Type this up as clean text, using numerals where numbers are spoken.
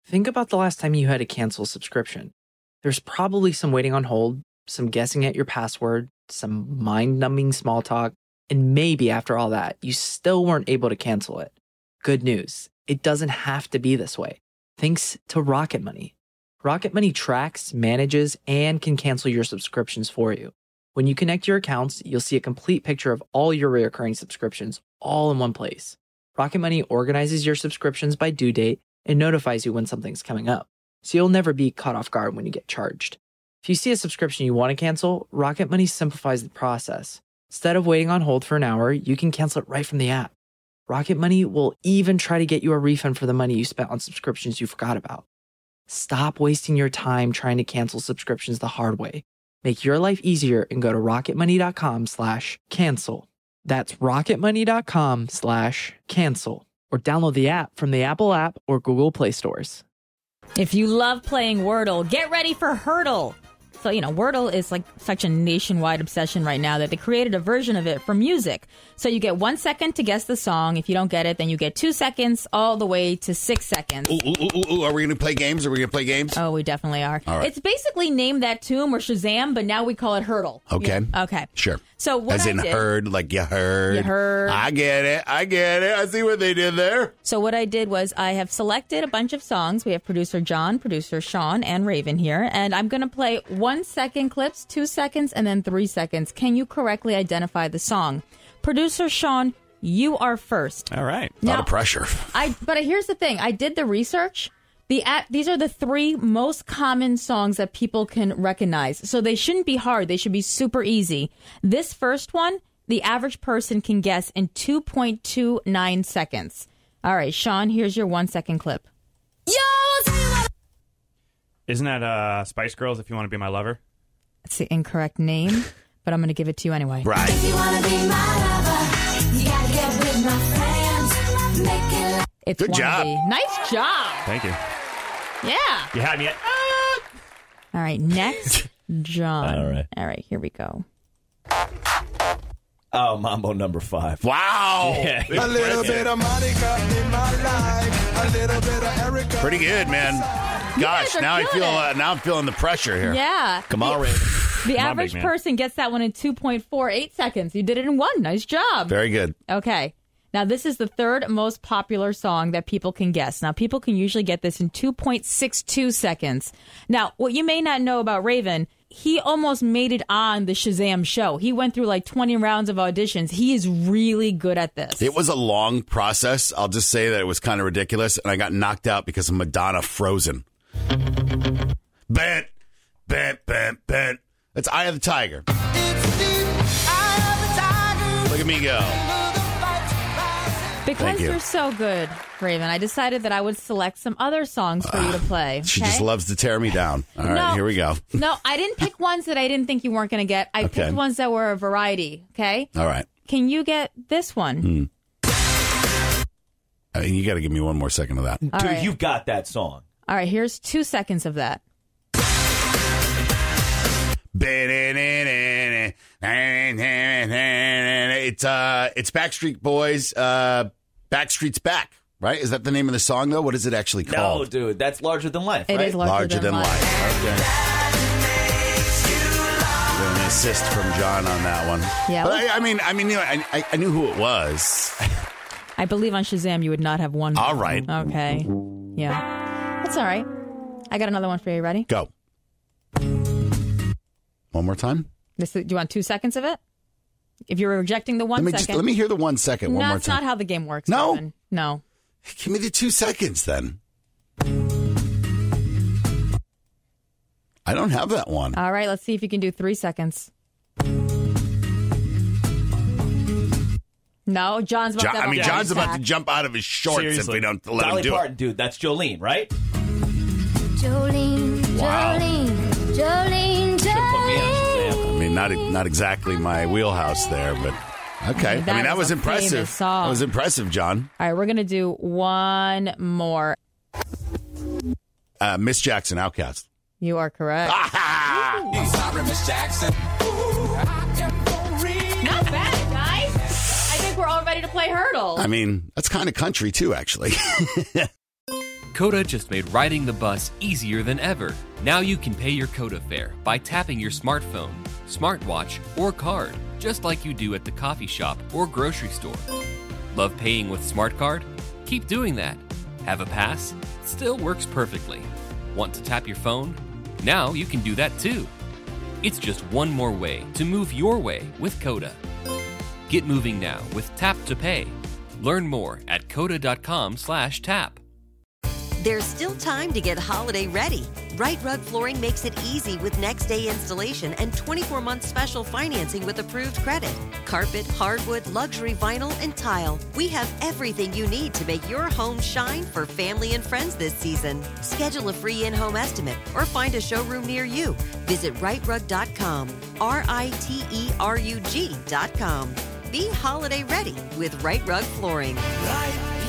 Think about the last time you had to cancel a subscription. There's probably some waiting on hold, some guessing at your password, some mind-numbing small talk, and maybe after all that, you still weren't able to cancel it. Good news, it doesn't have to be this way. Thanks to Rocket Money. Rocket Money tracks, manages, and can cancel your subscriptions for you. When you connect your accounts, you'll see a complete picture of all your recurring subscriptions all in one place. Rocket Money organizes your subscriptions by due date and notifies you when something's coming up, so you'll never be caught off guard when you get charged. If you see a subscription you want to cancel, Rocket Money simplifies the process. Instead of waiting on hold for an hour, you can cancel it right from the app. Rocket Money will even try to get you a refund for the money you spent on subscriptions you forgot about. Stop wasting your time trying to cancel subscriptions the hard way. Make your life easier and go to rocketmoney.com/cancel. That's rocketmoney.com/cancel. Or download the app from the Apple app or Google Play stores. If you love playing Wordle, get ready for Hurdle. So, Wordle is like such a nationwide obsession right now that they created a version of it for music. So you get 1 second to guess the song. If you don't get it, then you get 2 seconds all the way to 6 seconds. Ooh. Are we going to play games? Oh, we definitely are. All right. It's basically Name That Tune or Shazam, but now we call it Hurdle. Okay. Okay. Sure. So what As in I did, heard, like you heard. You heard. I get it. I see what they did there. So what I did was I have selected a bunch of songs. We have producer John, producer Sean, and Raven here. And I'm going to play 1 second clips, 2 seconds, and then 3 seconds. Can you correctly identify the song? Producer Sean, you are first. All right. A lot of pressure. But here's the thing. I did the research. These are the 3 most common songs that people can recognize. So they shouldn't be hard. They should be super easy. This first one, the average person can guess in 2.29 seconds. All right, Sean, here's your 1 second clip. Isn't that Spice Girls, If You Want to Be My Lover? It's the incorrect name, but I'm going to give it to you anyway. Right. If you want to be my lover, you got to get with my friends. Make it like It's Good job. Wannabe. Nice job. Thank you. Yeah. You had me at... All right, next, John. All right, here we go. Oh, Mambo number 5. Wow. Yeah. A little bit of Monica in my life, a little bit of Erica. Pretty good, man. Gosh, guys are now killing I'm feeling the pressure here. Yeah. Come on, Raven. The Come on, average big man. person gets that one in 2.48 seconds. You did it in 1. Nice job. Very good. Okay. Now, this is the 3rd most popular song that people can guess. Now, people can usually get this in 2.62 seconds. Now, what you may not know about Raven, he almost made it on the Shazam show. He went through like 20 rounds of auditions. He is really good at this. It was a long process. I'll just say that it was kind of ridiculous, and I got knocked out because of Madonna Frozen. Bent. That's Eye of the Tiger. Look at me go. Because Thank you. you're so good, Raven, I decided that I would select some other songs for you to play. She okay? just loves to tear me down. All right, No. here we go. No, I didn't pick ones that I didn't think you weren't going to get. I Okay. picked ones that were a variety, okay? All right. Can you get this one? You got to give me one more second of that. Dude, right. you got that song. All right, here's 2 seconds of that. It's Backstreet Boys. Backstreet's Back, right? Is that the name of the song, though? What is it actually No, called? dude, that's Larger Than Life, It right? is larger than life. With an assist from John on that one. Yeah, But well- I mean, I knew who it was. I believe on Shazam you would not have won. All right. Okay. Yeah. That's all right. I got another one for you. Ready? Go. One more time. Do you want 2 seconds of it? If you're rejecting the 1 second. Let me hear the 1 second one No, more that's time. not how the game works. No? Raven. No. Give me the 2 seconds then. I don't have that one. All right, let's see if you can do 3 seconds. No, John's about to have a heart John's about to attack. jump out of his shorts Seriously. if we don't let Dolly him do Parton, it. dude, that's Jolene, right? Jolene, Wow. Jolene, Jolene, Should put me on Jolene. Shazam. I mean, not exactly my wheelhouse there, but okay. That That was was a impressive. famous song. That was impressive, John. All right, we're going to do one more. Miss Jackson, Outcast. You are correct. Sorry, Miss Jackson. Not bad, guys. I think we're all ready to play Hurdle. I mean, that's kind of country too, actually. Coda just made riding the bus easier than ever. Now you can pay your Coda fare by tapping your smartphone, smartwatch, or card, just like you do at the coffee shop or grocery store. Love paying with Smart Card? Keep doing that. Have a pass? Still works perfectly. Want to tap your phone? Now you can do that too. It's just one more way to move your way with Coda. Get moving now with Tap to Pay. Learn more at coda.com/tap. There's still time to get holiday ready. Right Rug Flooring makes it easy with next day installation and 24-month special financing with approved credit. Carpet, hardwood, luxury vinyl, and tile. We have everything you need to make your home shine for family and friends this season. Schedule a free in-home estimate or find a showroom near you. Visit rightrug.com, RITERUG.com. Be holiday ready with Right Rug Flooring. Right